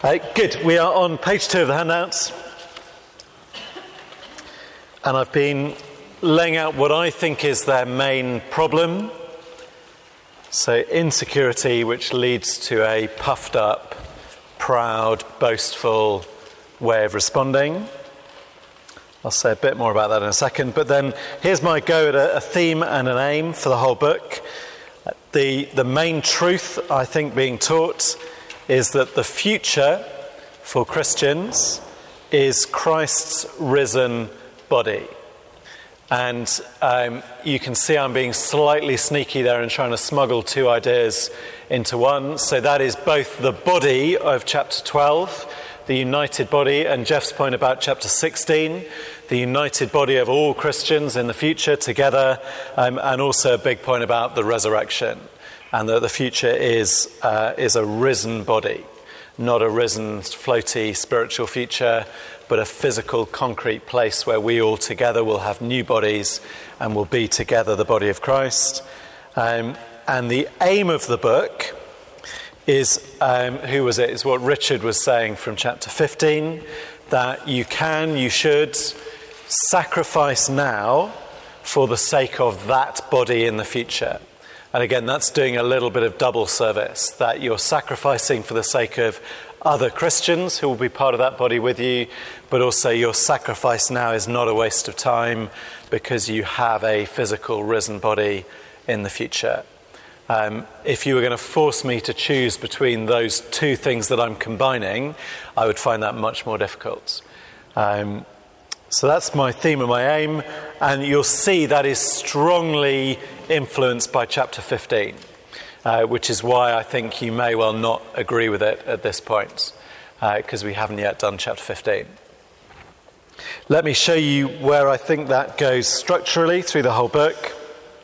Good. We are on page 2 of the handouts. And I've been laying out what I think is their main problem. So insecurity, which leads to a puffed up, proud, boastful way of responding. I'll say a bit more about that in a second. But then here's my go at a theme and an aim for the whole book. The main truth, I think, being taught is that the future for Christians is Christ's risen body. And you can see I'm being slightly sneaky there and trying to smuggle two ideas into one. So that is both the body of chapter 12, the united body, and Jeff's point about chapter 16, the united body of all Christians in the future together, and also a big point about the resurrection, and that the future is a risen body, not a risen, floaty spiritual future, but a physical, concrete place where we all together will have new bodies and will be together the body of Christ. And the aim of the book is, is what Richard was saying from chapter 15, that you should sacrifice now for the sake of that body in the future. And again, that's doing a little bit of double service, that you're sacrificing for the sake of other Christians who will be part of that body with you, but also your sacrifice now is not a waste of time because you have a physical risen body in the future. If you were going to force me to choose between those two things that I'm combining, I would find that much more difficult. So that's my theme and my aim, and you'll see that is strongly influenced by chapter 15, which is why I think you may well not agree with it at this point, because we haven't yet done chapter 15. Let me show you where I think that goes structurally through the whole book.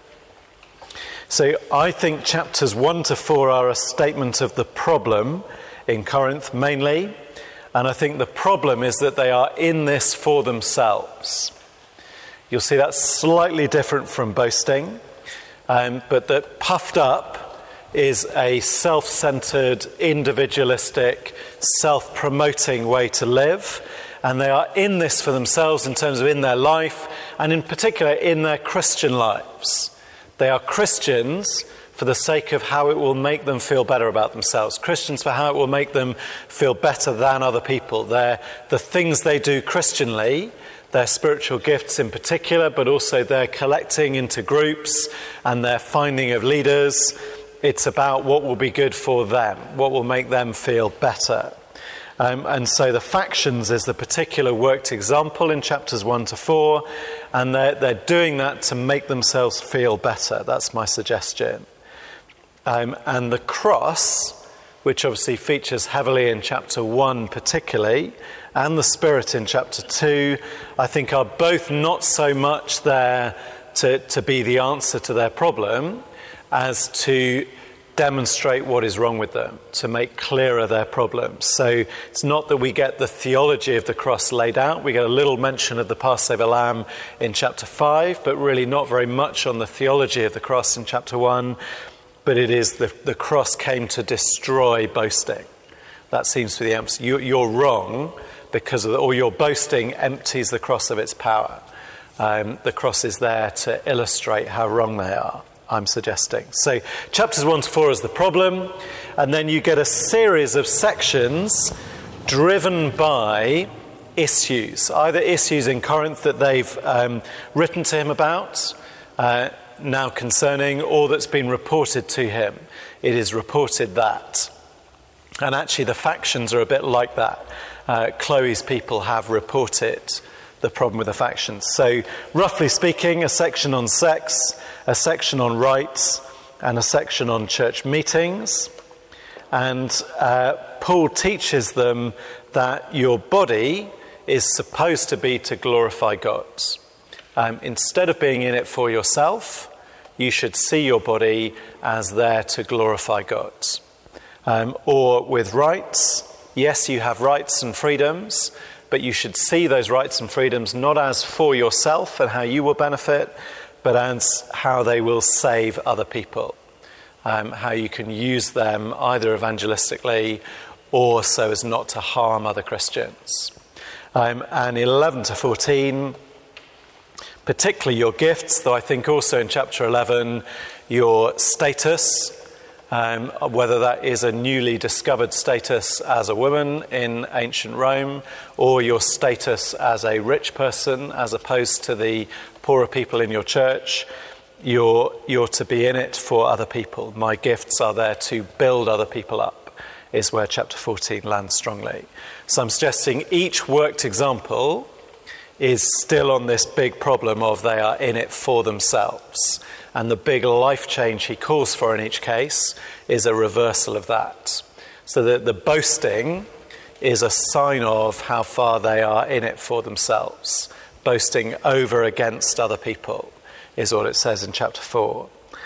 So I think chapters 1 to 4 are a statement of the problem in Corinth mainly. And I think the problem is that they are in this for themselves. You'll see that's slightly different from boasting, but that puffed up is a self-centered, individualistic, self-promoting way to live. And they are in this for themselves in terms of in their life, and in particular in their Christian lives. They are Christians for the sake of how it will make them feel better about themselves. Christians for how it will make them feel better than other people. The things they do Christianly, their spiritual gifts in particular, but also their collecting into groups and their finding of leaders. It's about what will be good for them, what will make them feel better. And so the factions is the particular worked example in chapters 1 to 4, and they're doing that to make themselves feel better. That's my suggestion. And the cross, which obviously features heavily in chapter 1 particularly, and the Spirit in chapter 2, I think are both not so much there to be the answer to their problem as to demonstrate what is wrong with them, to make clearer their problems. So it's not that we get the theology of the cross laid out. We get a little mention of the Passover lamb in chapter 5, but really not very much on the theology of the cross in chapter 1. But it is the cross came to destroy boasting. That seems to be the emphasis. You're wrong because of or your boasting empties the cross of its power. The cross is there to illustrate how wrong they are, I'm suggesting. So chapters 1 to 4 is the problem, and then you get a series of sections driven by issues, either issues in Corinth that they've written to him about, now concerning, or that's been reported to him. It is reported that. And actually the factions are a bit like that. Chloe's people have reported the problem with the factions. So roughly speaking, a section on sex, a section on rights, and a section on church meetings. And Paul teaches them that your body is supposed to be to glorify God. Instead of being in it for yourself, you should see your body as there to glorify God. Or with rights, yes, you have rights and freedoms, but you should see those rights and freedoms not as for yourself and how you will benefit, but as how they will save other people. How you can use them either evangelistically or so as not to harm other Christians. And 11 to 14, particularly your gifts, though I think also in chapter 11, your status, whether that is a newly discovered status as a woman in ancient Rome, or your status as a rich person as opposed to the poorer people in your church, you're to be in it for other people. My gifts are there to build other people up, is where chapter 14 lands strongly. So I'm suggesting each worked example is still on this big problem of they are in it for themselves. And the big life change he calls for in each case is a reversal of that. So that the boasting is a sign of how far they are in it for themselves. Boasting over against other people is what it says in chapter 4.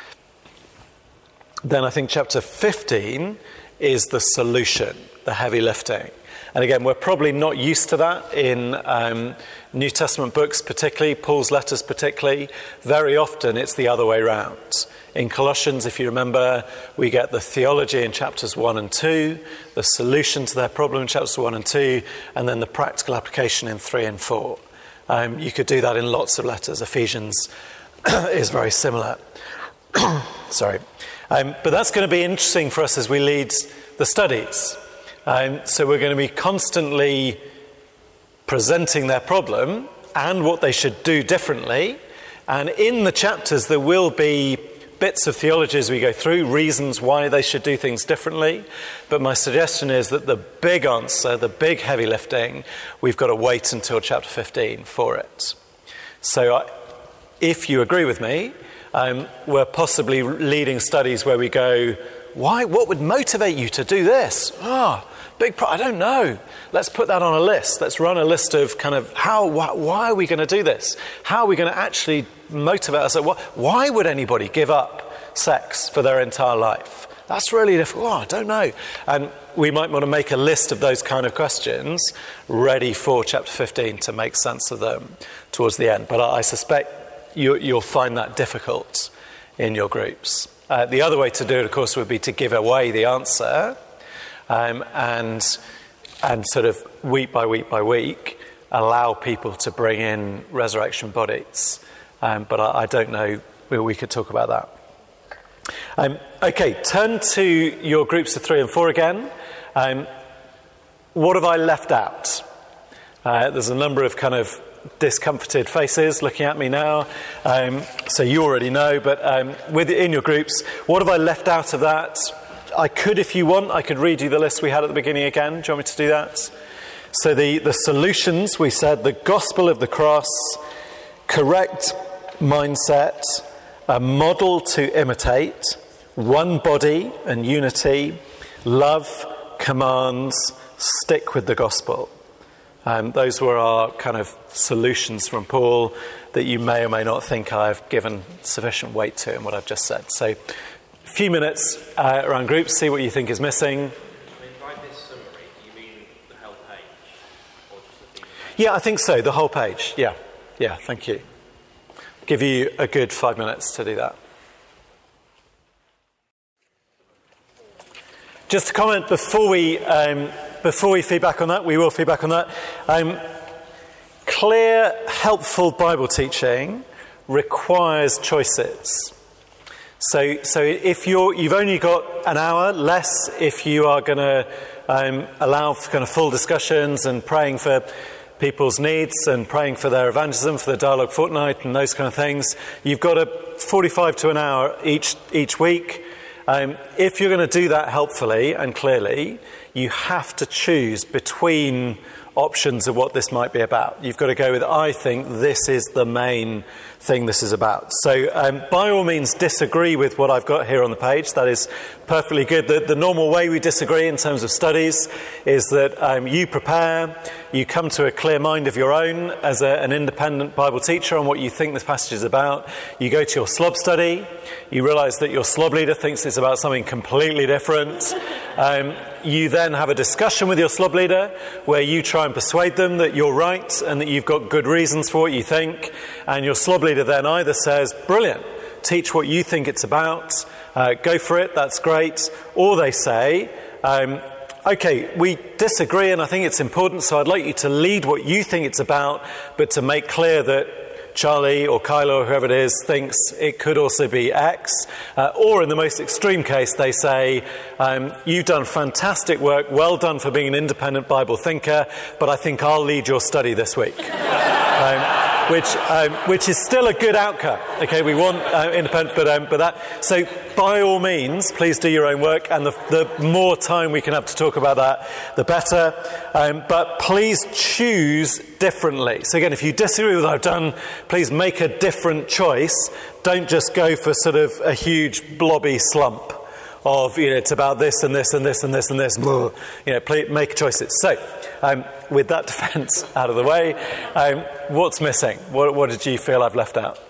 Then I think chapter 15 is the solution, the heavy lifting. And again, we're probably not used to that in New Testament books particularly, Paul's letters particularly. Very often it's the other way around. In Colossians, if you remember, we get the theology in chapters 1 and 2, the solution to their problem in chapters 1 and 2, and then the practical application in 3 and 4. You could do that in lots of letters. Ephesians is very similar. Sorry. But that's going to be interesting for us as we lead the studies. So we're going to be constantly presenting their problem and what they should do differently. And in the chapters, there will be bits of theology as we go through, reasons why they should do things differently. But my suggestion is that the big answer, the big heavy lifting, we've got to wait until chapter 15 for it. So if you agree with me, we're possibly leading studies where we go, why? What would motivate you to do this? I don't know. Let's put that on a list. Let's run a list of kind of why are we going to do this? How are we going to actually motivate ourselves? Why would anybody give up sex for their entire life? That's really difficult. I don't know. And we might want to make a list of those kind of questions ready for chapter 15 to make sense of them towards the end. But I suspect you'll find that difficult in your groups. The other way to do it, of course, would be to give away the answer and sort of week by week by week allow people to bring in resurrection bodies. But I don't know. We could talk about that. Okay, turn to your groups of 3 and 4 again. What have I left out? There's a number of kind of discomforted faces looking at me now. So you already know, but in your groups, what have I left out of that? I could, if you want, I could read you the list we had at the beginning again. Do you want me to do that? So the solutions, we said, the gospel of the cross, correct mindset, a model to imitate, one body and unity, love, commands, stick with the gospel. Those were our kind of solutions from Paul that you may or may not think I've given sufficient weight to in what I've just said. So a few minutes around groups, see what you think is missing. I mean, by this summary, do you mean the whole page? Or just the thing? Yeah, I think so, the whole page. Yeah, thank you. Give you a good 5 minutes to do that. Just a comment before we feedback on that, we will feedback on that. Clear, helpful Bible teaching requires choices. So if you've only got an hour, less if you are going to allow for kind of full discussions and praying for people's needs and praying for their evangelism, for the Dialogue Fortnight and those kind of things, you've got a 45 to an hour each week. If you're going to do that helpfully and clearly, you have to choose between options of what this might be about. You've got to go with, I think this is the main thing this is about. So by all means disagree with what I've got here on the page. That is perfectly good. The normal way we disagree in terms of studies is that you prepare, you come to a clear mind of your own as an independent Bible teacher on what you think this passage is about. You go to your slob study, you realise that your slob leader thinks it's about something completely different. You then have a discussion with your slob leader where you try and persuade them that you're right and that you've got good reasons for what you think. And your slob leader then either says, brilliant, teach what you think it's about, go for it, that's great. Or they say, Okay, we disagree, and I think it's important, so I'd like you to lead what you think it's about, but to make clear that Charlie or Kyla or whoever it is thinks it could also be X. Or in the most extreme case, they say, you've done fantastic work, well done for being an independent Bible thinker, but I think I'll lead your study this week. Which is still a good outcome. Okay, we want independent, but that. So by all means, please do your own work, and the more time we can have to talk about that, the better. But please choose differently. So again, if you disagree with what I've done, please make a different choice. Don't just go for sort of a huge blobby slump of, it's about this and this and this and this and this. Please make choices. So, with that defence out of the way, what's missing? What did you feel I've left out?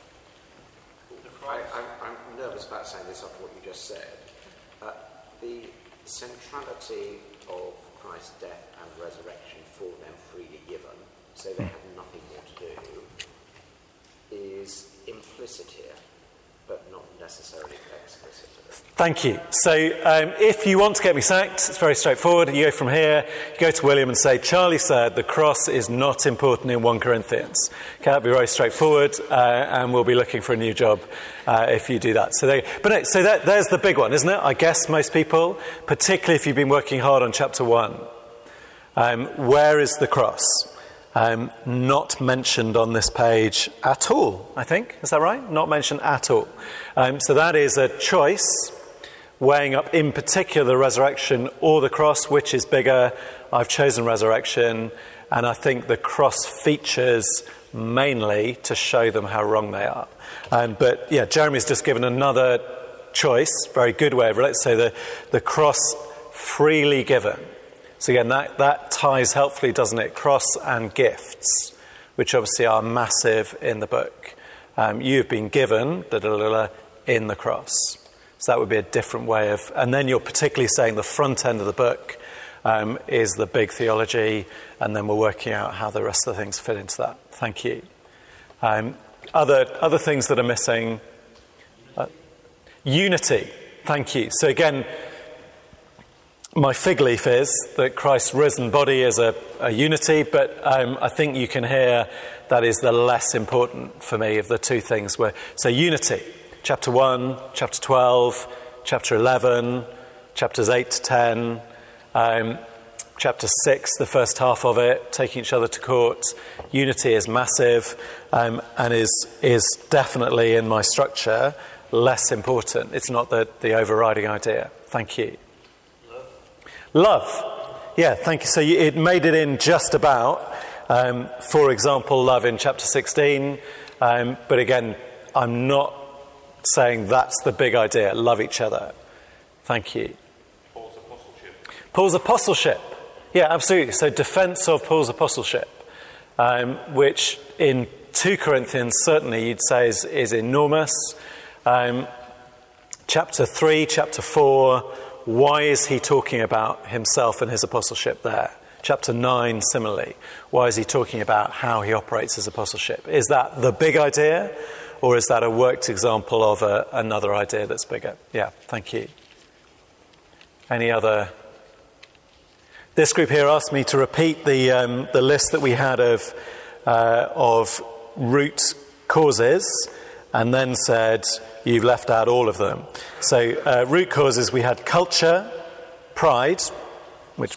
I'm nervous about saying this after what you just said. The centrality of Christ's death and resurrection for them freely given, so they have nothing more to do, is implicit here, but not necessarily explicit. Thank you. So if you want to get me sacked, it's very straightforward. You go from here, you go to William and say, Charlie said the cross is not important in 1 Corinthians. Okay, that'll be very straightforward, and we'll be looking for a new job if you do that. So there's the big one, isn't it? I guess most people, particularly if you've been working hard on chapter 1. Where is the cross? Not mentioned on this page at all, I think. Is that right? Not mentioned at all. So that is a choice, weighing up in particular the resurrection or the cross, which is bigger. I've chosen resurrection, and I think the cross features mainly to show them how wrong they are. But yeah, Jeremy's just given another choice, very good way of it. Let's say the cross freely given. So again, that ties helpfully, doesn't it? Cross and gifts, which obviously are massive in the book. You've been given in the cross. So that would be a different way of... And then you're particularly saying the front end of the book is the big theology, and then we're working out how the rest of the things fit into that. Thank you. Other things that are missing. Unity. Thank you. So again... My fig leaf is that Christ's risen body is a unity, but I think you can hear that is the less important for me of the two things. So unity, chapter 1, chapter 12, chapter 11, chapters 8 to 10, chapter 6, the first half of it, taking each other to court. Unity is massive and is definitely in my structure less important. It's not the overriding idea. Thank you. Love. Yeah, thank you. So it made it in just about, for example, love in chapter 16. But again, I'm not saying that's the big idea. Love each other. Thank you. Paul's apostleship. Paul's apostleship. Yeah, absolutely. So defense of Paul's apostleship, which in 2 Corinthians certainly you'd say is enormous. Chapter 3, chapter 4... Why is he talking about himself and his apostleship there? Chapter 9, similarly. Why is he talking about how he operates his apostleship? Is that the big idea, or is that a worked example of another idea that's bigger? Yeah, thank you. Any other? This group here asked me to repeat the list that we had of root causes, and then said, you've left out all of them. So root causes, we had culture, pride, which...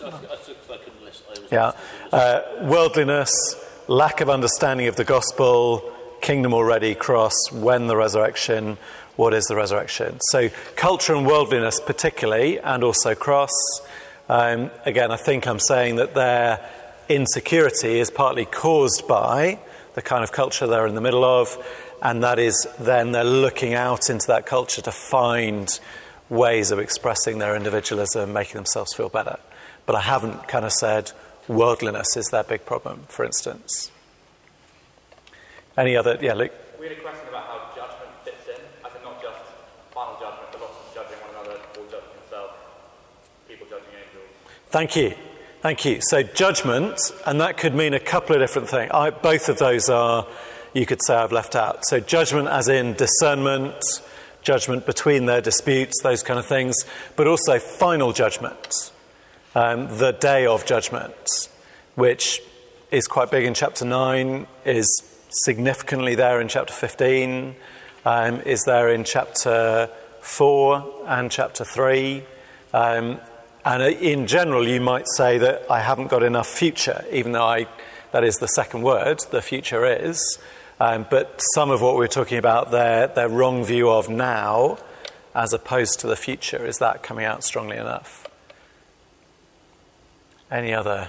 worldliness, lack of understanding of the gospel, kingdom already, cross, when the resurrection, what is the resurrection? So culture and worldliness particularly, and also cross. Again, I think I'm saying that their insecurity is partly caused by the kind of culture they're in the middle of, and that is then they're looking out into that culture to find ways of expressing their individualism, making themselves feel better. But I haven't kind of said worldliness is their big problem, for instance. Any other? Yeah, Luke? We had a question about how judgment fits in. I think not just final judgment, but lots of judging one another, or judging himself, people judging angels. Thank you. Thank you. So judgment, and that could mean a couple of different things. Both of those are... you could say I've left out. So judgment as in discernment, judgment between their disputes, those kind of things, but also final judgment. the day of judgment, which is quite big in chapter 9, is significantly there in chapter 15, is there in chapter 4 and chapter 3. And in general, you might say that I haven't got enough future, even though that is the second word, the future is. But some of what we're talking about there, their wrong view of now, as opposed to the future, is that coming out strongly enough? Any other?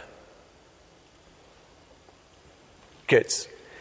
Good.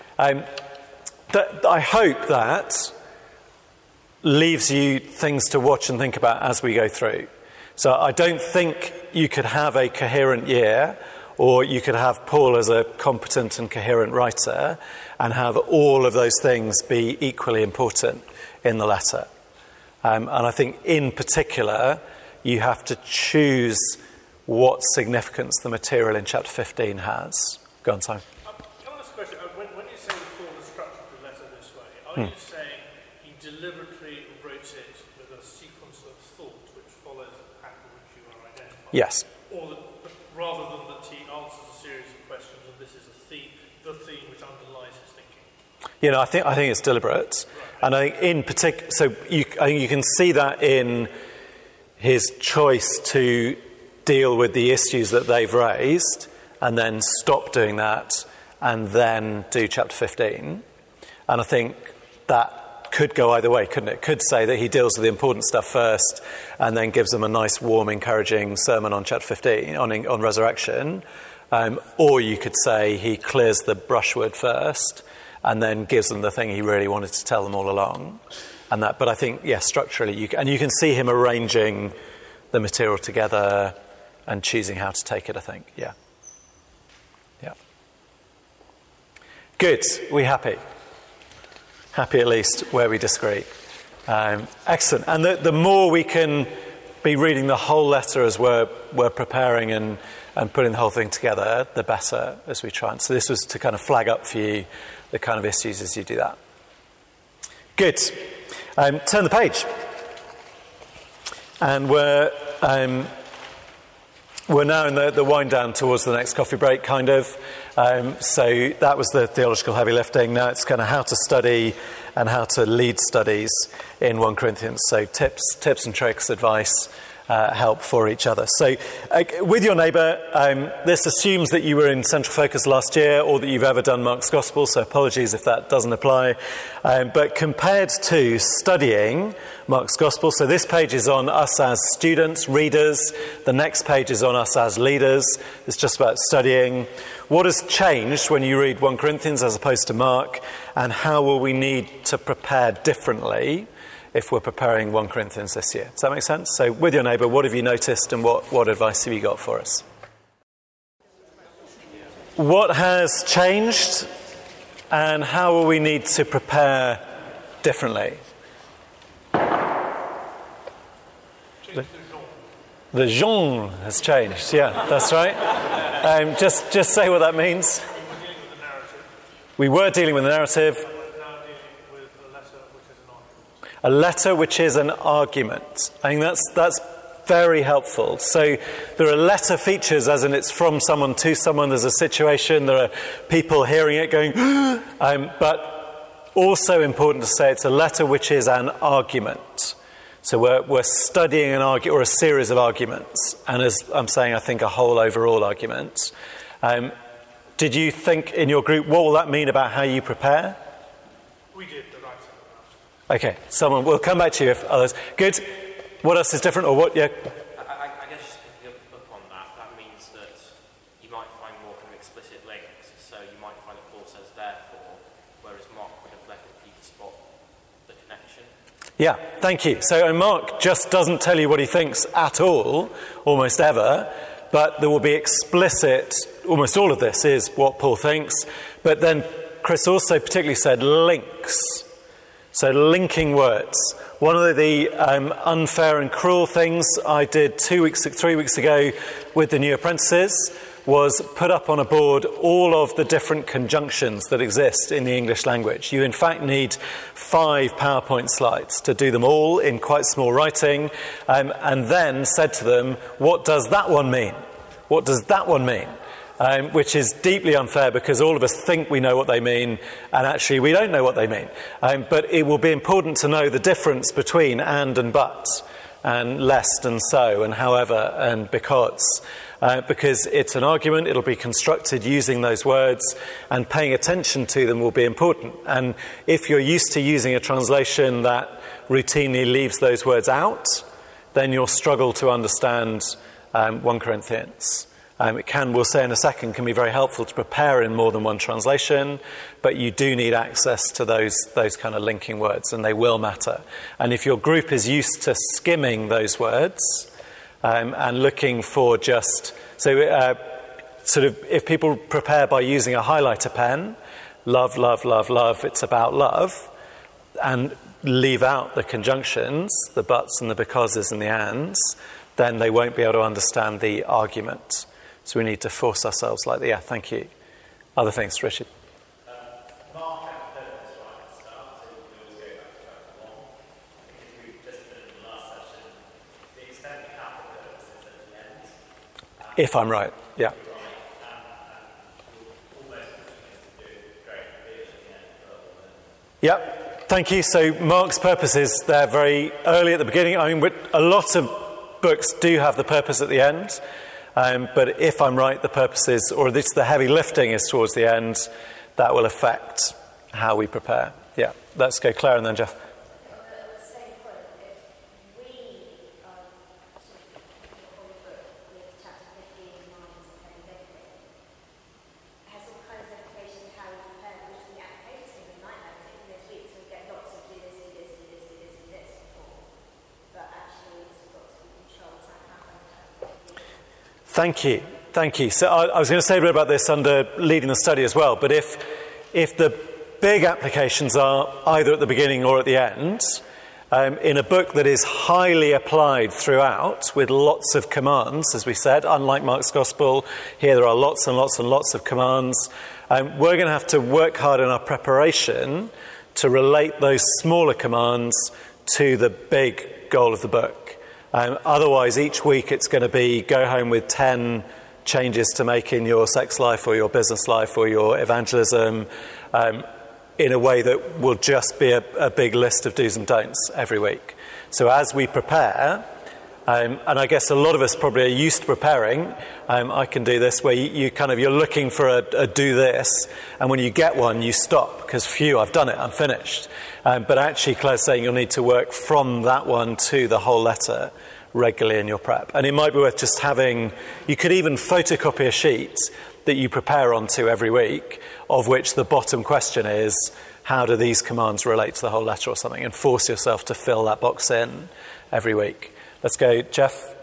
I hope that leaves you things to watch and think about as we go through. So I don't think you could have a coherent year, or you could have Paul as a competent and coherent writer and have all of those things be equally important in the letter. And I think in particular, you have to choose what significance the material in chapter 15 has. Go on, Simon. Can I ask a question? When you say Paul has structured the letter this way, are you saying he deliberately wrote it with a sequence of thought which follows the pattern which you are identifying? Yes. Or rather than that he answers a series of questions and this is the theme which underlies his thinking? I think it's deliberate. Right. And I think in particular, I think you can see that in his choice to deal with the issues that they've raised and then stop doing that and then do chapter 15. And I think that could go either way, couldn't it? Could say that he deals with the important stuff first and then gives them a nice, warm, encouraging sermon on chapter 15, on resurrection. Or you could say he clears the brushwood first and then gives them the thing he really wanted to tell them all along. But I think, structurally, you can see him arranging the material together and choosing how to take it, I think. Yeah. Good. We happy? Happy at least where we disagree. Excellent. And the more we can be reading the whole letter as we're preparing and putting the whole thing together, the better as we try. And so this was to kind of flag up for you the kind of issues as you do that. Good. Turn the page. And we're now in the wind down towards the next coffee break, kind of. So that was the theological heavy lifting. Now it's kind of how to study and how to lead studies in 1 Corinthians. So tips and tricks, advice, help for each other. So with your neighbour, this assumes that you were in Central Focus last year or that you've ever done Mark's Gospel, so apologies if that doesn't apply. But compared to studying Mark's Gospel, so this page is on us as students, readers. The next page is on us as leaders. It's just about studying. What has changed when you read 1 Corinthians as opposed to Mark? And how will we need to prepare differently if we're preparing 1 Corinthians this year? Does that make sense? So with your neighbour, what have you noticed and what advice have you got for us? What has changed and how will we need to prepare differently? The genre has changed, yeah, that's right. Just say what that means. We were dealing with the narrative. A letter which is an argument. I think that's very helpful. So there are letter features, as in it's from someone to someone. There's a situation. There are people hearing it going, but also important to say it's a letter which is an argument. So we're studying an argument or a series of arguments. And as I'm saying, I think a whole overall argument. Did you think in your group, what will that mean about how you prepare? We did. Okay, we'll come back to you if others. Good. What else is different, or what? Yeah. I guess just picking up on that means that you might find more kind of explicit links. So you might find that Paul says therefore, whereas Mark would have left it for you to spot the connection. Yeah, thank you. So Mark just doesn't tell you what he thinks at all, almost ever, but there will be explicit, almost all of this is what Paul thinks. But then Chris also particularly said links. So linking words. One of the unfair and cruel things I did 3 weeks ago with the new apprentices was put up on a board all of the different conjunctions that exist in the English language. You in fact need 5 PowerPoint slides to do them all in quite small writing, and then said to them, what does that one mean? what does that one mean? Which is deeply unfair because all of us think we know what they mean and actually we don't know what they mean. But it will be important to know the difference between and but, and lest and so, and however and because it's an argument, it'll be constructed using those words, and paying attention to them will be important. And if you're used to using a translation that routinely leaves those words out, then you'll struggle to understand 1 Corinthians. It can, we'll say in a second, can be very helpful to prepare in more than one translation, but you do need access to those kind of linking words, and they will matter. And if your group is used to skimming those words and looking for just... So sort of if people prepare by using a highlighter pen, love, love, love, love, it's about love, and leave out the conjunctions, the buts and the becauses and the ands, then they won't be able to understand the argument. So we need to force ourselves like that. Yeah, thank you. Other things, Richard? Mark had the purpose right at the start, so we always go back to chapter 1. Because we just did in the last session, the extent we have the purposes at the end. If I'm right, yeah. Yep, thank you. So Mark's purposes, they're very early at the beginning. I mean, a lot of books do have the purpose at the end. But if I'm right, the purposes, or the heavy lifting is towards the end, that will affect how we prepare. Yeah, let's go Claire and then Jeff. At the same point, if we sort of on the book with chapter 15 in mind and heavy lifting, has all kinds of implications how we prepare, which is the application to the night acting this week, so we get lots of do this, do this, do this, do this, do this before. But actually it's got to be controlled somehow. Thank you. So I was going to say a bit about this under leading the study as well, but if the big applications are either at the beginning or at the end, in a book that is highly applied throughout with lots of commands, as we said, unlike Mark's Gospel, here there are lots and lots and lots of commands, we're going to have to work hard in our preparation to relate those smaller commands to the big goal of the book. Otherwise, each week it's going to be go home with 10 changes to make in your sex life or your business life or your evangelism in a way that will just be a big list of do's and don'ts every week. So as we prepare, and I guess a lot of us probably are used to preparing, I can do this, where you're looking for a do this, and when you get one, you stop, because phew, I've done it, I'm finished. But actually, Claire's saying you'll need to work from that one to the whole letter regularly in your prep. And it might be worth just having, you could even photocopy a sheet that you prepare onto every week, of which the bottom question is, how do these commands relate to the whole letter or something? And force yourself to fill that box in every week. Let's go, Jeff.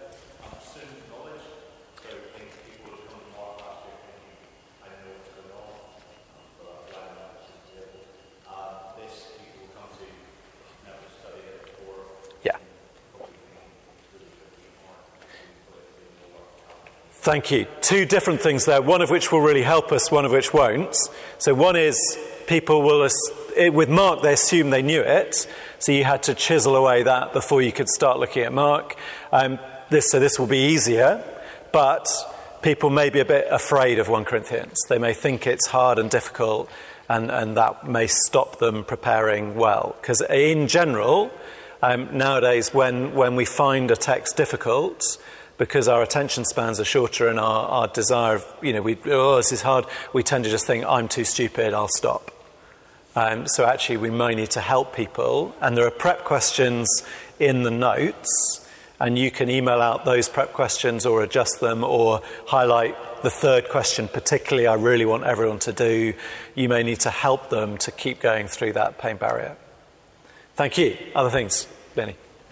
Thank you. Two different things there, one of which will really help us, one of which won't. So one is people will, with Mark, they assume they knew it, so you had to chisel away that before you could start looking at Mark. This will be easier, but people may be a bit afraid of 1 Corinthians. They may think it's hard and difficult, and that may stop them preparing well. Because in general, nowadays, when we find a text difficult, because our attention spans are shorter and our desire of, this is hard, we tend to just think, I'm too stupid, I'll stop. So actually we may need to help people. And there are prep questions in the notes, and you can email out those prep questions or adjust them or highlight the third question, particularly I really want everyone to do. You may need to help them to keep going through that pain barrier. Thank you. Other things, Benny?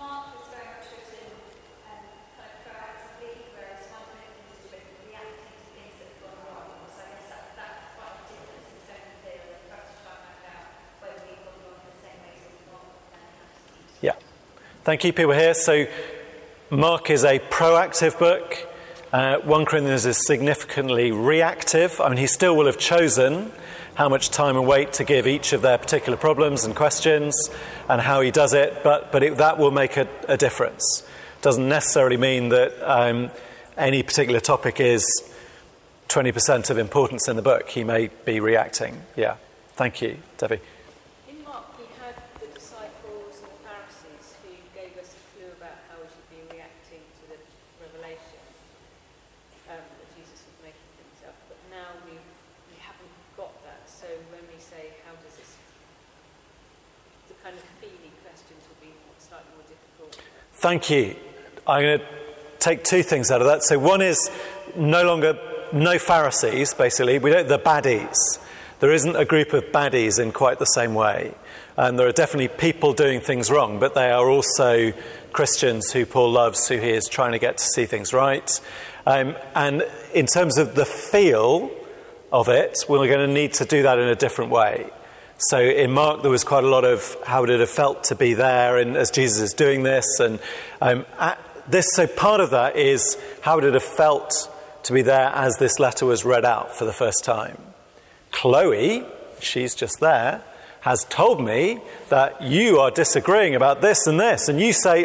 Thank you, people here. So Mark is a proactive book. 1 Corinthians is significantly reactive. I mean, he still will have chosen how much time and weight to give each of their particular problems and questions and how he does it, but that will make a difference. Doesn't necessarily mean that any particular topic is 20% of importance in the book, he may be reacting. Yeah. Thank you, Debbie. In Mark, we had the disciples and the Pharisees who gave us a clue about how we should be reacting to the revelation that Jesus was making for himself. But now we haven't got that. So when we say, how does this, the kind of feeling questions will be slightly more difficult. Thank you. I'm going to take two things out of that. So one is no Pharisees, basically. The baddies. There isn't a group of baddies in quite the same way. And there are definitely people doing things wrong, but they are also Christians who Paul loves, who he is trying to get to see things right. And in terms of the feel of it, we're going to need to do that in a different way. So in Mark, there was quite a lot of how would it have felt to be there and as Jesus is doing this. And so part of that is how would it have felt to be there as this letter was read out for the first time. Chloe, she's just there, has told me that you are disagreeing about this, and you say,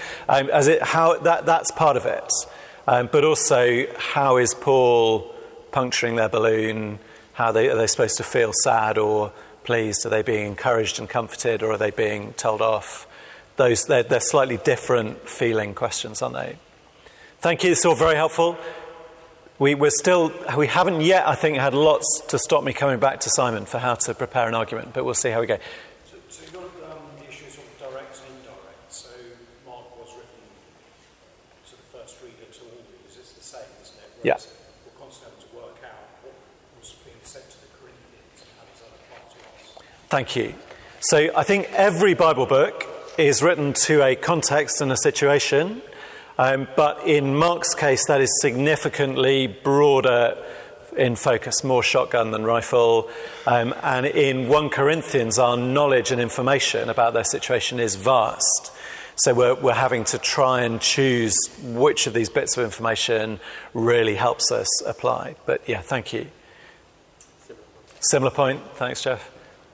that's part of it. But also, how is Paul puncturing their balloon? Are they supposed to feel sad or pleased? Are they being encouraged and comforted, or are they being told off? They're slightly different feeling questions, aren't they? Thank you. It's all very helpful. We haven't yet, I think, had lots to stop me coming back to Simon for how to prepare an argument, but we'll see how we go. So you've got the issues of direct and indirect. So Mark was written to the first reader, to all readers. It's the same, isn't it? Whereas we're constantly having to work out what was being said to the Corinthians and how does that apply to us. Thank you. So I think every Bible book is written to a context and a situation. But in Mark's case, that is significantly broader in focus, more shotgun than rifle. And in 1 Corinthians, our knowledge and information about their situation is vast. So we're having to try and choose which of these bits of information really helps us apply. But yeah, thank you. Similar point. Thanks, Jeff.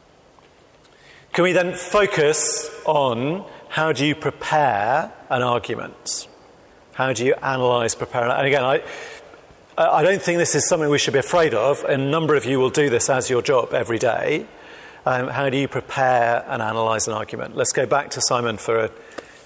Can we then focus on how do you prepare an argument? How do you analyse, prepare? And again, I don't think this is something we should be afraid of. A number of you will do this as your job every day. How do you prepare and analyse an argument? Let's go back to Simon for a...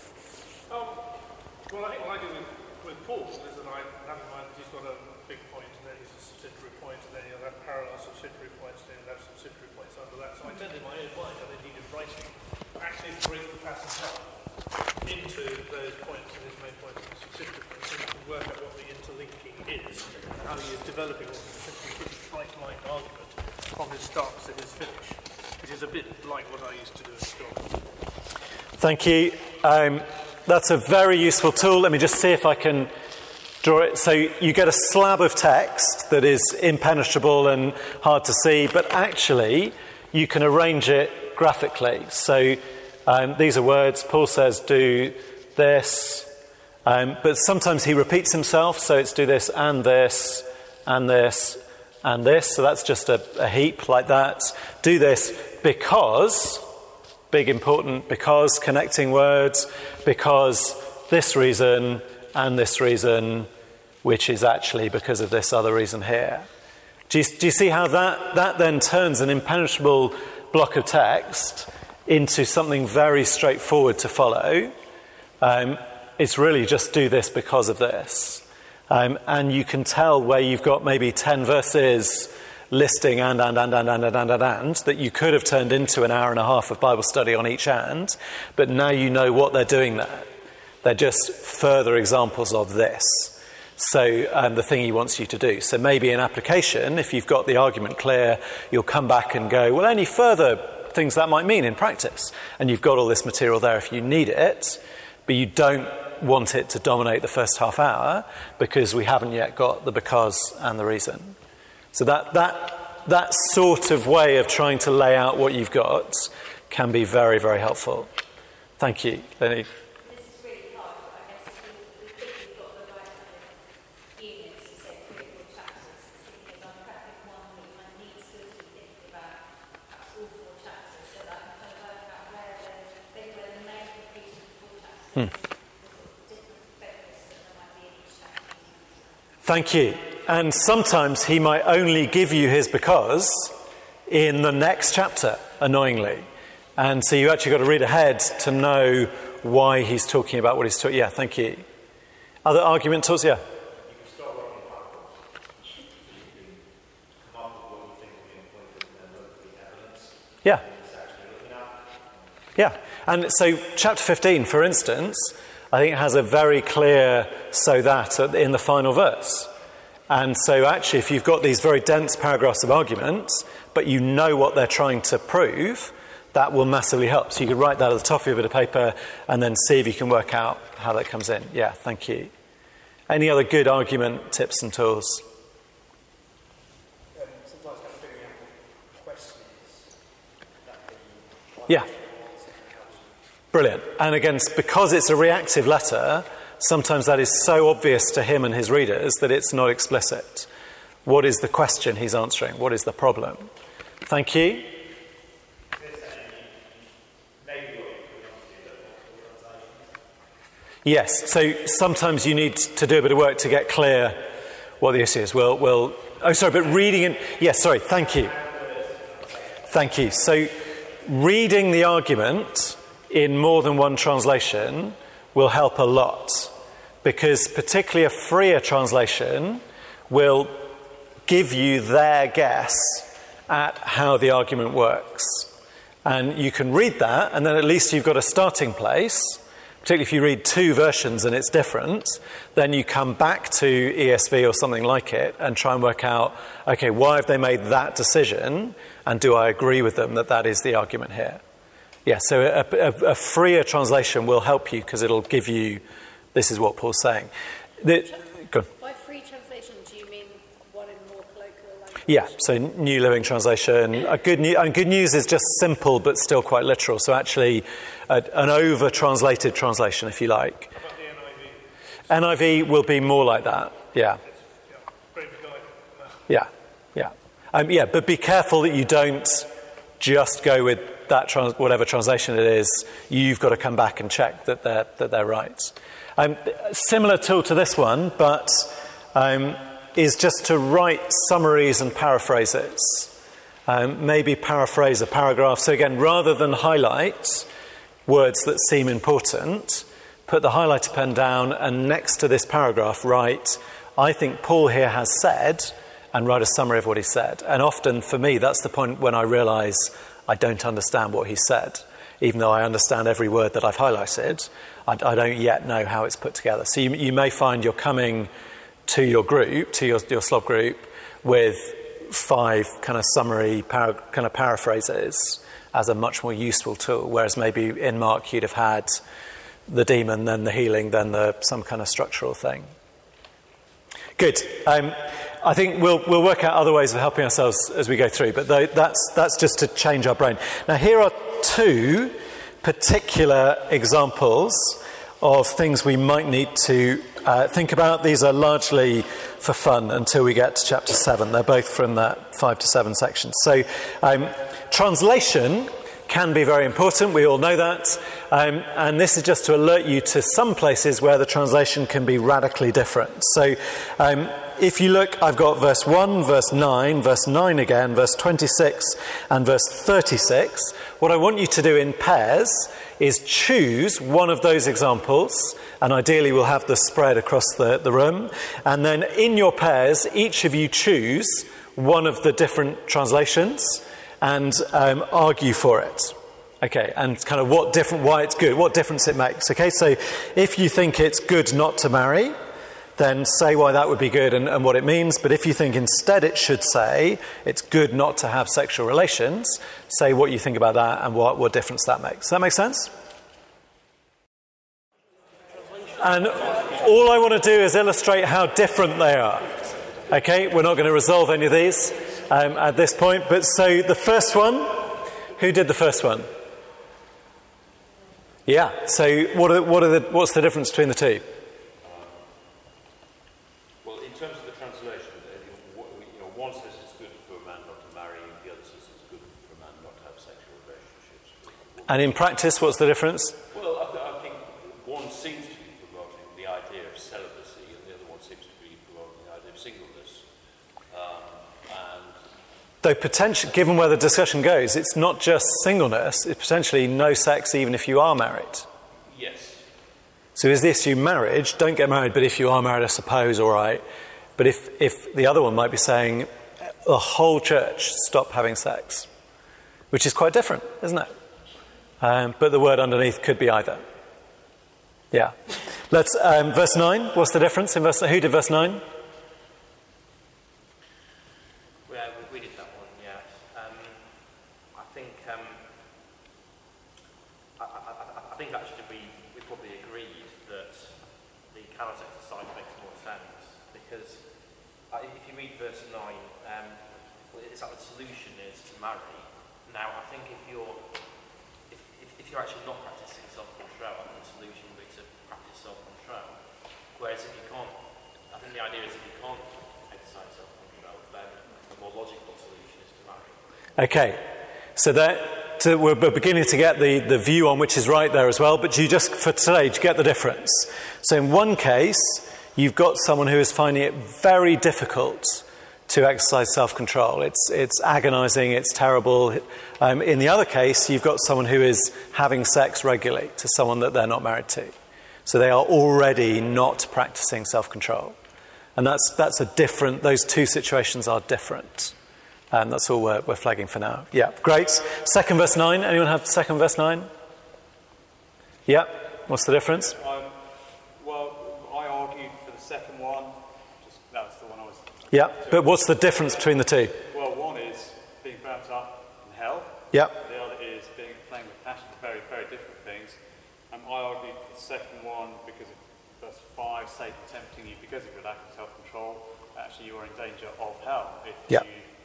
Well, I think what I do with Paul is that I have in mind that he's got a big point and then he's a subsidiary point and then he'll have parallel subsidiary points and then he'll have subsidiary points under that. So I tend in my own mind, I don't need him writing, actually break the passage up into those points and his main points and subsidiary points so you can work out what the interlinking is and how he is developing what is a pretty trite-like argument from his start to his finish, which is a bit like what I used to do at school. Thank you. That's a very useful tool. Let me just see if I can draw it. So you get a slab of text that is impenetrable and hard to see, but actually you can arrange it graphically. So these are words. Paul says, do this. But sometimes he repeats himself. So it's do this and this and this and this. So that's just a heap like that. Do this because... Big important, because connecting words, because this reason and this reason, which is actually because of this other reason here. Do you see how that then turns an impenetrable block of text into something very straightforward to follow? It's really just do this because of this. And you can tell where you've got maybe 10 verses listing and that you could have turned into an hour and a half of Bible study on each and, but now you know what they're doing there. They're just further examples of this. So the thing he wants you to do. So maybe in application, if you've got the argument clear, you'll come back and go, well, any further things that might mean in practice. And you've got all this material there if you need it, but you don't want it to dominate the first half hour because we haven't yet got the because and the reason. So that sort of way of trying to lay out what you've got can be very, very helpful. Thank you, Lenny. This is really hard, but I guess we think we've got the right kind of units to say critical chapters. Because I'm prepping one week, I need to be thinking about perhaps all 4 chapters so that I can kind of work out where the main conclusion of 4 chapters is. Different focus that there might be in each chapter. Thank you. And sometimes he might only give you his because in the next chapter, annoyingly. And so you actually got to read ahead to know why he's talking about what he's talking. Yeah, thank you. Other argument tools? Yeah. Yeah. Yeah. And so chapter 15, for instance, I think has a very clear so that in the final verse. And so actually, if you've got these very dense paragraphs of arguments, but you know what they're trying to prove, that will massively help. So you could write that at the top of your bit of paper and then see if you can work out how that comes in. Yeah, thank you. Any other good argument tips and tools? Sometimes kind of figuring out the questions that the Yeah. Brilliant. And again, because it's a reactive letter, sometimes that is so obvious to him and his readers that it's not explicit. What is the question he's answering? What is the problem? Thank you. Yes, so sometimes you need to do a bit of work to get clear what the issue is. But reading it... Yes, sorry, thank you. Thank you. So reading the argument in more than one translation will help a lot, because particularly a freer translation will give you their guess at how the argument works. And you can read that, and then at least you've got a starting place. Particularly if you read two versions and it's different, then you come back to ESV or something like it and try and work out, okay, why have they made that decision? And do I agree with them that that is the argument here? Yeah, so a freer translation will help you because it'll give you, this is what Paul's saying. Go on. By free translation, do you mean one in more colloquial language? Yeah, so New Living Translation. Good News is just simple but still quite literal. So actually, an over-translated translation, if you like. How about the NIV? NIV will be more like that. Yeah. Very good guide. Yeah. But be careful that you don't just go with that whatever translation it is. You've got to come back and check that they're right. Similar tool to this one, but is just to write summaries and paraphrases. Maybe paraphrase a paragraph. So again, rather than highlight words that seem important, put the highlighter pen down and next to this paragraph write, I think Paul here has said, and write a summary of what he said. And often for me, that's the point when I realise I don't understand what he said. Even though I understand every word that I've highlighted, I don't yet know how it's put together. So you may find you're coming to your group, to your slob group, with 5 kind of summary kind of paraphrases as a much more useful tool, whereas maybe in Mark you'd have had the demon, then the healing, then some kind of structural thing. Good. I think we'll work out other ways of helping ourselves as we go through, but that's just to change our brain. Now here are 2 particular examples of things we might need to think about. These are largely for fun until we get to chapter 7. They're both from that 5 to 7 section. So translation can be very important. We all know that. And this is just to alert you to some places where the translation can be radically different. So if you look, I've got verse 1, verse 9 again, verse 26 and verse 36. What I want you to do in pairs is choose one of those examples, and ideally we'll have the spread across the room. And then in your pairs, each of you choose one of the different translations and argue for it. Okay, and kind of why it's good, what difference it makes. Okay, so if you think it's good not to marry, then say why that would be good and what it means. But if you think instead it should say it's good not to have sexual relations, say what you think about that and what difference that makes. Does that make sense? And all I want to do is illustrate how different they are. Okay, we're not going to resolve any of these at this point. But so the first one, who did the first one? Yeah, so what's the difference between the two? Well, in terms of the translation, one says it's good for a man not to marry, and the other says it's good for a man not to have sexual relationships. And in practice, what's the difference? Well, I think one seems to be promoting the idea of celibacy, and the other one seems to be promoting the Though potentially, given where the discussion goes, it's not just singleness, it's potentially no sex even if you are married. Yes. So is the issue marriage? Don't get married, but if you are married, I suppose, all right. But if the other one might be saying the whole church stop having sex, which is quite different, isn't it? But the word underneath could be either. Yeah. Let's, verse 9, what's the difference in who did verse 9? We did that one, yeah. I think actually we probably agreed that the cannot exercise makes more sense, because if you read verse 9, it's like the solution is to marry. Now, I think if you're actually not practicing self-control, I think the solution would be to practice self-control. Whereas if you can't, I think the idea is if you can't exercise self-control, then the more logical solution is to marry. Okay, so we're beginning to get the view on which is right there as well, but you just, for today, to get the difference. So in one case, you've got someone who is finding it very difficult to exercise self-control. It's agonising, it's terrible. In the other case, you've got someone who is having sex regularly to someone that they're not married to. So they are already not practicing self-control. And that's a different, those two situations are different. That's all we're flagging for now. Yeah, great. Second verse 9. Anyone have second verse 9? Yeah. What's the difference? Well, I argued for the second one. That's the one I was... Yeah, but what's the difference between the two? Well, one is being burnt up in hell. Yeah. The other is being inflamed with passion. Very, very different things. I argued for the second one because of verse 5, Satan tempting you because of your lack of self-control. Actually, you are in danger of hell if you...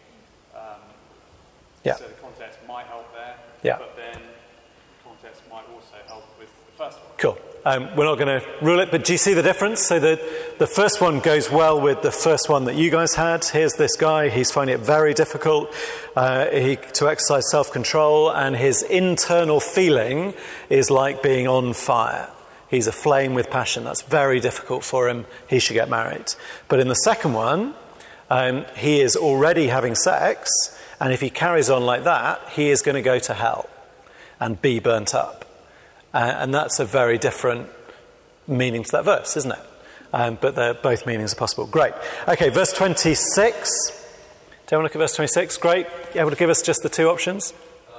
So the context might help there, but then the context might also help with the first one. Cool. We're not going to rule it, but do you see the difference? So the first one goes well with the first one that you guys had. Here's this guy, he's finding it very difficult to exercise self-control, and his internal feeling is like being on fire. He's aflame with passion. That's very difficult for him. He should get married. But in the second one, he is already having sex, and if he carries on like that, he is going to go to hell and be burnt up. And that's a very different meaning to that verse, isn't it? But both meanings are possible. Great. Okay, verse 26. Do you want to look at verse 26? Great. You able to give us just the two options?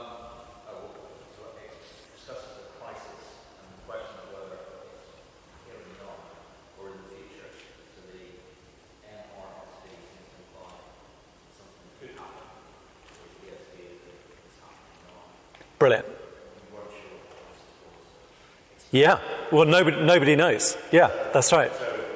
Brilliant. Yeah. Well, nobody knows. Yeah, that's right.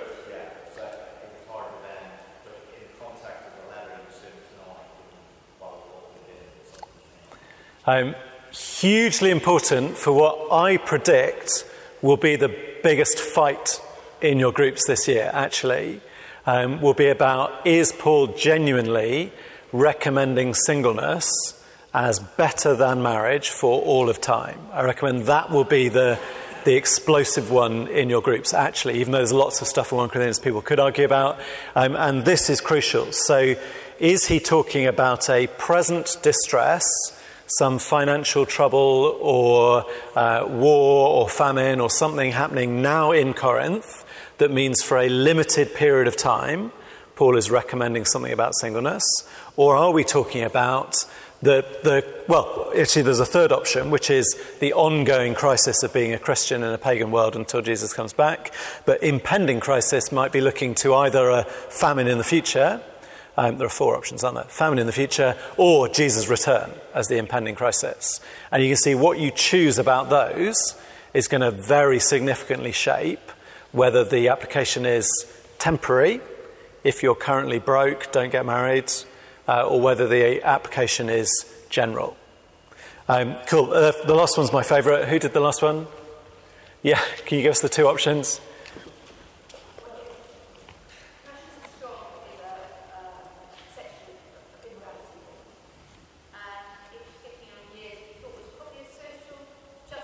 Hugely important for what I predict will be the biggest fight in your groups this year, actually, will be about, is Paul genuinely recommending singleness as better than marriage for all of time? I recommend that will be the explosive one in your groups, actually, even though there's lots of stuff in 1 Corinthians people could argue about. And this is crucial. So is he talking about a present distress, some financial trouble or war or famine or something happening now in Corinth that means for a limited period of time, Paul is recommending something about singleness? Or are we talking about well, actually there's a third option, which is the ongoing crisis of being a Christian in a pagan world until Jesus comes back. But impending crisis might be looking to either a famine in the future, there are four options, aren't there? Famine in the future, or Jesus' return as the impending crisis. And you can see what you choose about those is going to very significantly shape whether the application is temporary, if you're currently broke, don't get married, or whether the application is general. Cool. The last one's my favourite. Who did the last one? Yeah, can you give us the two options?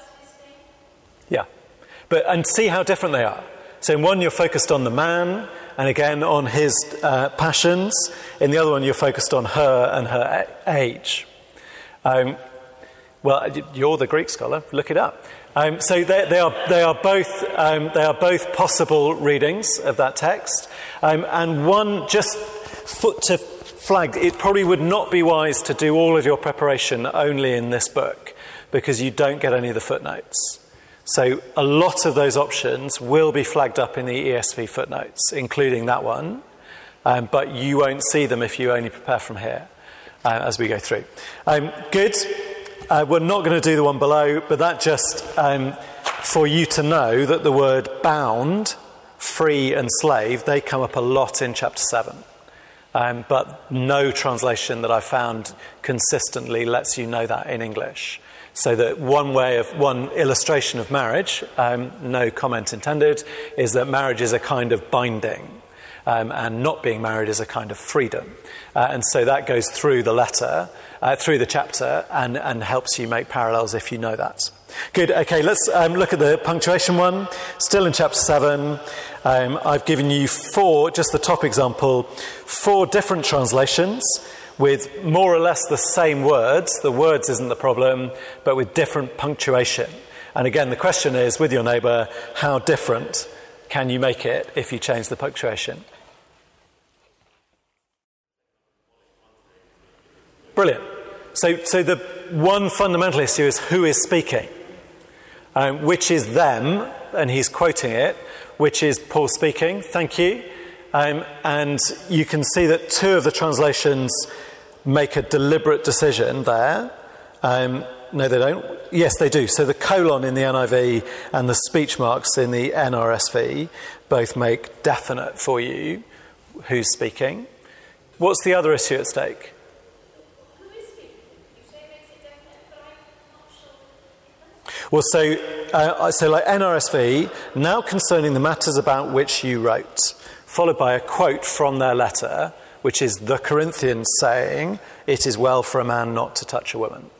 Yeah, and see how different they are. So in one you're focused on the man, and again on his passions. In the other one, you're focused on her and her age. Well, you're the Greek scholar. Look it up. So they are both possible readings of that text, and one just to flag. It probably would not be wise to do all of your preparation only in this book, because you don't get any of the footnotes. So a lot of those options will be flagged up in the ESV footnotes, including that one, but you won't see them if you only prepare from here as we go through. Good. We're not going to do the one below, but that just for you to know that the word bound, free and slave, they come up a lot in chapter 7. But no translation that I've found consistently lets you know that in English. So that one illustration of marriage, no comment intended, is that marriage is a kind of binding, and not being married is a kind of freedom. And so that goes through the letter, through the chapter, and helps you make parallels if you know that. Good, okay, let's look at the punctuation one. Still in chapter 7. I've given you just the top example, 4 different translations with more or less the same words. The words isn't the problem, but with different punctuation. And again, the question is, with your neighbour, how different can you make it if you change the punctuation? Brilliant. So the one fundamental issue is who is speaking, which is them, and he's quoting it, which is Paul speaking. Thank you. And you can see that 2 of the translations make a deliberate decision there. No, they don't. Yes, they do. So the colon in the NIV and the speech marks in the NRSV both make definite for you who's speaking. What's the other issue at stake? Who is speaking? You say it makes it definite, but I'm not sure. Well, so like NRSV, now concerning the matters about which you wrote, followed by a quote from their letter, which is the Corinthians saying, it is well for a man not to touch a woman.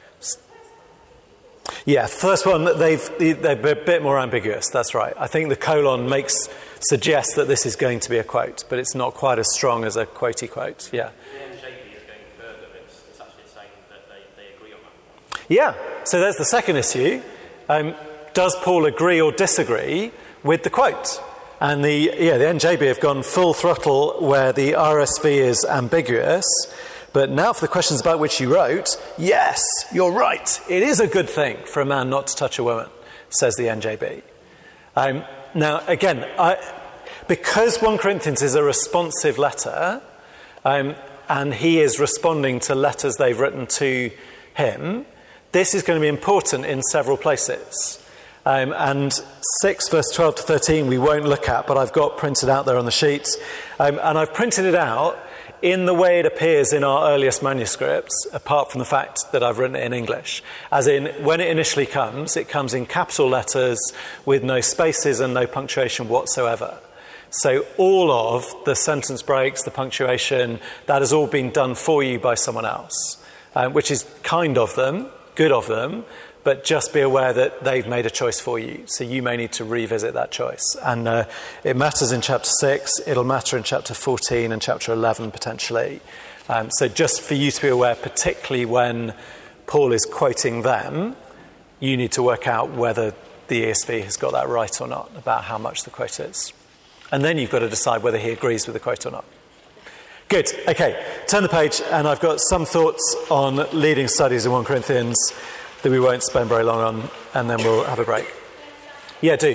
Yeah, first one, they're a bit more ambiguous, that's right. I think the colon suggests that this is going to be a quote, but it's not quite as strong as a quotey quote, yeah. The NJB is going further, it's actually saying that they agree on that one. Yeah, so there's the second issue. Does Paul agree or disagree with the quote? And the NJB have gone full throttle where the RSV is ambiguous. But now for the questions about which you wrote, yes, you're right. It is a good thing for a man not to touch a woman, says the NJB. Now, again, because 1 Corinthians is a responsive letter, and he is responding to letters they've written to him, this is going to be important in several places. And 6 verse 12 to 13 we won't look at, but I've got printed out there on the sheet. And I've printed it out in the way it appears in our earliest manuscripts, apart from the fact that I've written it in English. As in, when it initially comes, it comes in capital letters with no spaces and no punctuation whatsoever. So all of the sentence breaks, the punctuation, that has all been done for you by someone else, which is kind of them, good of them, but just be aware that they've made a choice for you. So you may need to revisit that choice. And it matters in chapter 6, it'll matter in chapter 14 and chapter 11 potentially. So just for you to be aware, particularly when Paul is quoting them, you need to work out whether the ESV has got that right or not about how much the quote is. And then you've got to decide whether he agrees with the quote or not. Good. Okay, turn the page, and I've got some thoughts on leading studies in 1 Corinthians that we won't spend very long on, and then we'll have a break. Yeah, do.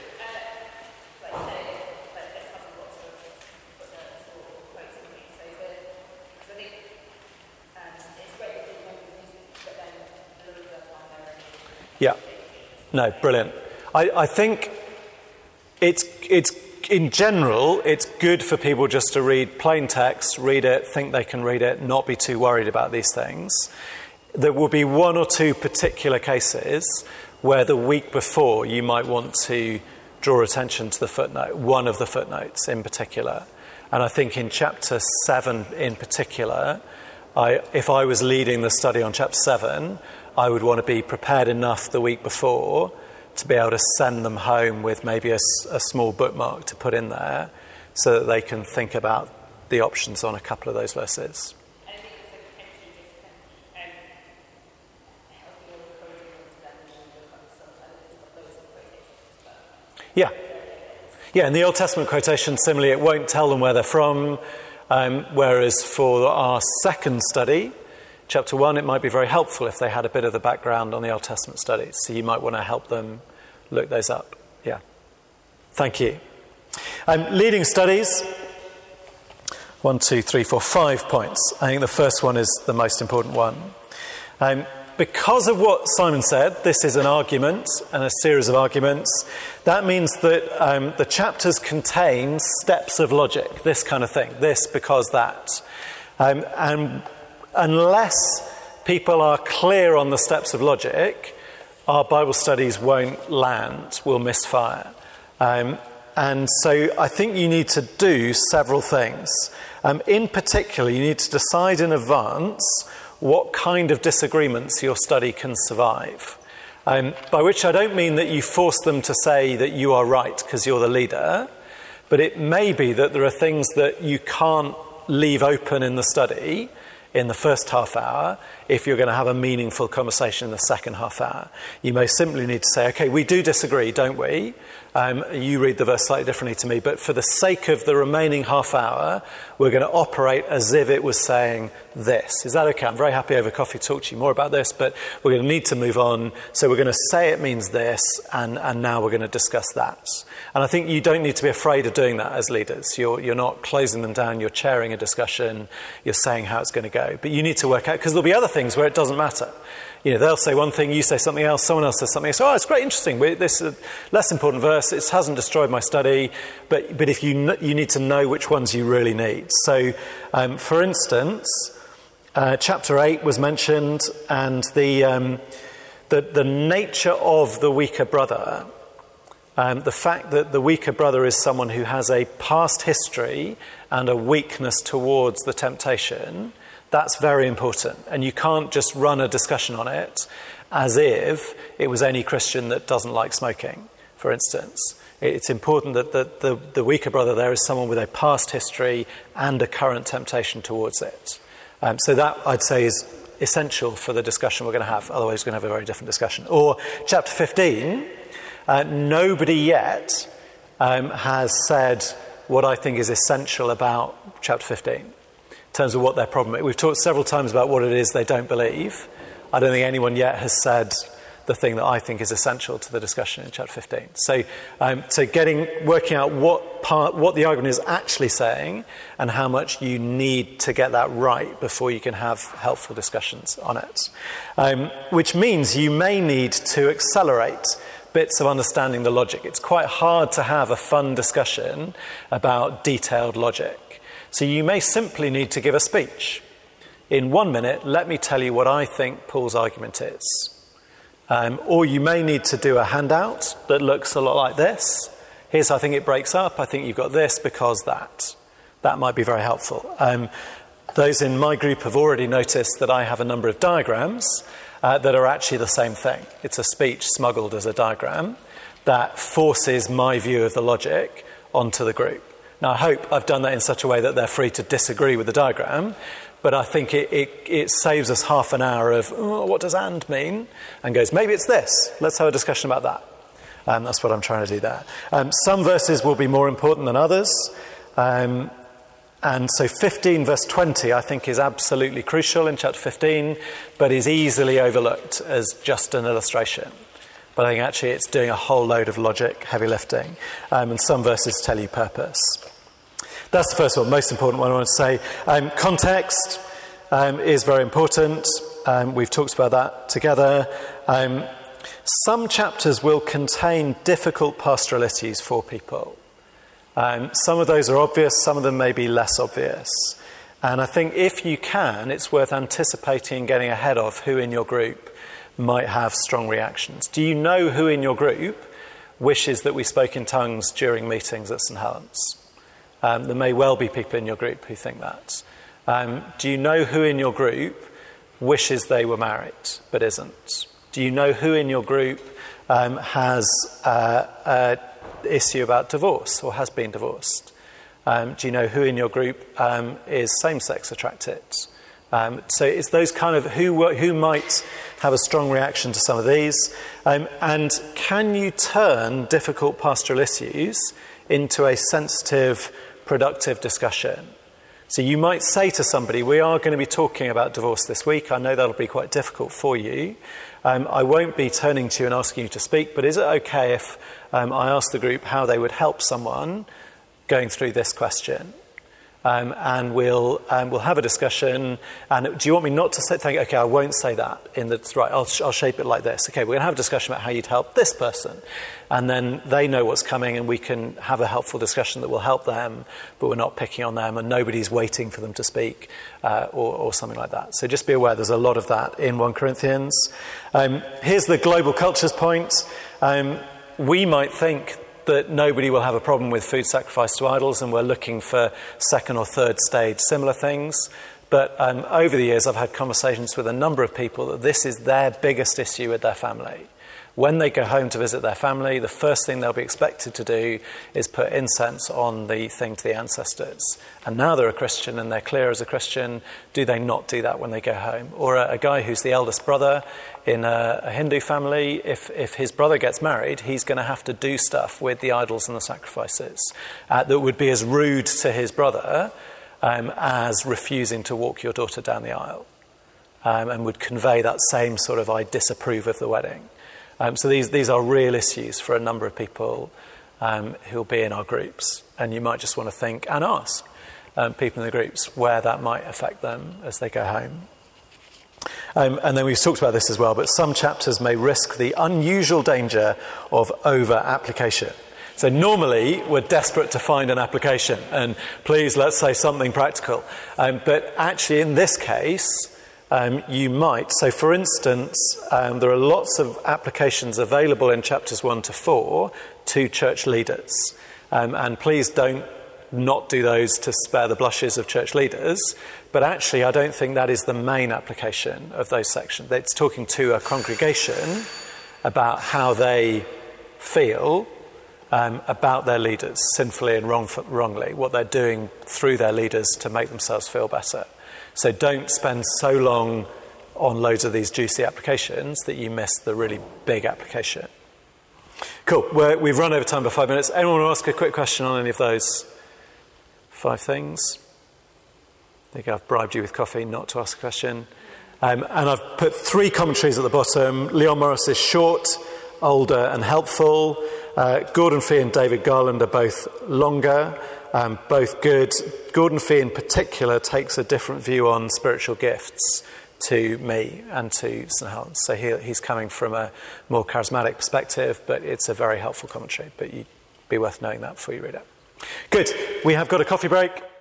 Yeah. No, brilliant. I think it's in general, it's good for people just to read plain text, read it, think they can read it, not be too worried about these things. There will be 1 or 2 particular cases where the week before you might want to draw attention to the footnote, one of the footnotes in particular. And I think in chapter 7 in particular, if I was leading the study on chapter 7, I would want to be prepared enough the week before to be able to send them home with maybe a small bookmark to put in there so that they can think about the options on a couple of those verses. Yeah. Yeah, in the Old Testament quotation, similarly, it won't tell them where they're from, whereas for our second study, chapter 1, it might be very helpful if they had a bit of the background on the Old Testament studies. So you might want to help them look those up. Yeah. Thank you. Leading studies, 1, 2, 3, 4, 5 points. I think the first one is the most important one. Because of what Simon said, this is an argument and a series of arguments. That means that the chapters contain steps of logic, this kind of thing, this because that. And unless people are clear on the steps of logic, our Bible studies won't land, will misfire. And so I think you need to do several things. In particular, you need to decide in advance what kind of disagreements your study can survive. By which I don't mean that you force them to say that you are right because you're the leader, but it may be that there are things that you can't leave open in the study in the first half hour if you're going to have a meaningful conversation in the second half hour. You may simply need to say, okay, we do disagree, don't we? You read the verse slightly differently to me, but for the sake of the remaining half hour, we're going to operate as if it was saying this. Is that okay? I'm very happy over coffee to talk to you more about this, but we're going to need to move on. So we're going to say it means this, and now we're going to discuss that. And I think you don't need to be afraid of doing that as leaders. You're not closing them down, you're chairing a discussion, you're saying how it's going to go. But you need to work out, because there'll be other things where it doesn't matter. You know, they'll say one thing, you say something else, someone else says something else. Oh, it's quite interesting. This is a less important verse. It hasn't destroyed my study. But if you need to know which ones you really need. So, for instance, chapter 8 was mentioned, and the nature of the weaker brother, the fact that the weaker brother is someone who has a past history and a weakness towards the temptation. That's very important, and you can't just run a discussion on it as if it was any Christian that doesn't like smoking, for instance. It's important that the weaker brother there is someone with a past history and a current temptation towards it. So that, I'd say, is essential for the discussion we're going to have, otherwise we're going to have a very different discussion. Or chapter 15, nobody yet has said what I think is essential about chapter 15. In terms of what their problem is. We've talked several times about what it is they don't believe. I don't think anyone yet has said the thing that I think is essential to the discussion in chapter 15. So working out what the argument is actually saying and how much you need to get that right before you can have helpful discussions on it. Which means you may need to accelerate bits of understanding the logic. It's quite hard to have a fun discussion about detailed logic. So you may simply need to give a speech. In 1 minute, let me tell you what I think Paul's argument is. Or you may need to do a handout that looks a lot like this. Here's how I think it breaks up. I think you've got this because that. That might be very helpful. Those in my group have already noticed that I have a number of diagrams that are actually the same thing. It's a speech smuggled as a diagram that forces my view of the logic onto the group. Now, I hope I've done that in such a way that they're free to disagree with the diagram, but I think it saves us half an hour of, what does and mean? And goes, maybe it's this. Let's have a discussion about that. That's what I'm trying to do there. Some verses will be more important than others. And so 15 verse 20, I think, is absolutely crucial in chapter 15, but is easily overlooked as just an illustration. But I think actually it's doing a whole load of logic, heavy lifting. And some verses tell you purpose. That's the first one, most important one I want to say. Context is very important. We've talked about that together. Some chapters will contain difficult pastoralities for people. Some of those are obvious, some of them may be less obvious. And I think if you can, it's worth anticipating and getting ahead of who in your group might have strong reactions. Do you know who in your group wishes that we spoke in tongues during meetings at St Helens? There may well be people in your group who think that. Do you know who in your group wishes they were married but isn't? Do you know who in your group has an issue about divorce or has been divorced? Do you know who in your group is same-sex attracted? So it's those kind of who might have a strong reaction to some of these. And can you turn difficult pastoral issues into a sensitive, productive discussion? So you might say to somebody, we are going to be talking about divorce this week. I know that'll be quite difficult for you. I won't be turning to you and asking you to speak, but is it okay if I ask the group how they would help someone going through this question? And we'll have a discussion. And do you want me not to say, okay, I won't say that. Right, I'll shape it like this. Okay, we're going to have a discussion about how you'd help this person. And then they know what's coming and we can have a helpful discussion that will help them, but we're not picking on them and nobody's waiting for them to speak or something like that. So just be aware there's a lot of that in 1 Corinthians. Here's the global cultures point. We might think that nobody will have a problem with food sacrificed to idols, and we're looking for second or third stage similar things. But over the years, I've had conversations with a number of people that this is their biggest issue with their family. When they go home to visit their family, the first thing they'll be expected to do is put incense on the thing to the ancestors. And now they're a Christian and they're clear as a Christian. Do they not do that when they go home? Or a guy who's the eldest brother in a Hindu family, if his brother gets married, he's going to have to do stuff with the idols and the sacrifices that would be as rude to his brother as refusing to walk your daughter down the aisle, and would convey that same sort of I disapprove of the wedding. So these are real issues for a number of people who'll be in our groups. And you might just want to think and ask people in the groups where that might affect them as they go home. And then we've talked about this as well, but some chapters may risk the unusual danger of over-application. So normally we're desperate to find an application and please let's say something practical. But actually in this case, you might. So for instance, there are lots of applications available in chapters 1 to 4 to church leaders. And please don't not do those to spare the blushes of church leaders. But actually, I don't think that is the main application of those sections. It's talking to a congregation about how they feel about their leaders, sinfully and wrongly, what they're doing through their leaders to make themselves feel better. So don't spend so long on loads of these juicy applications that you miss the really big application. Cool. We've run over time by 5 minutes. Anyone want to ask a quick question on any of those 5 things? I think I've bribed you with coffee not to ask a question. And I've put 3 commentaries at the bottom. Leon Morris is short, older and helpful. Gordon Fee and David Garland are both longer, both good. Gordon Fee in particular takes a different view on spiritual gifts to me and to St. Helens. So he's coming from a more charismatic perspective, but it's a very helpful commentary. But you'd be worth knowing that before you read it. Good. We have got a coffee break.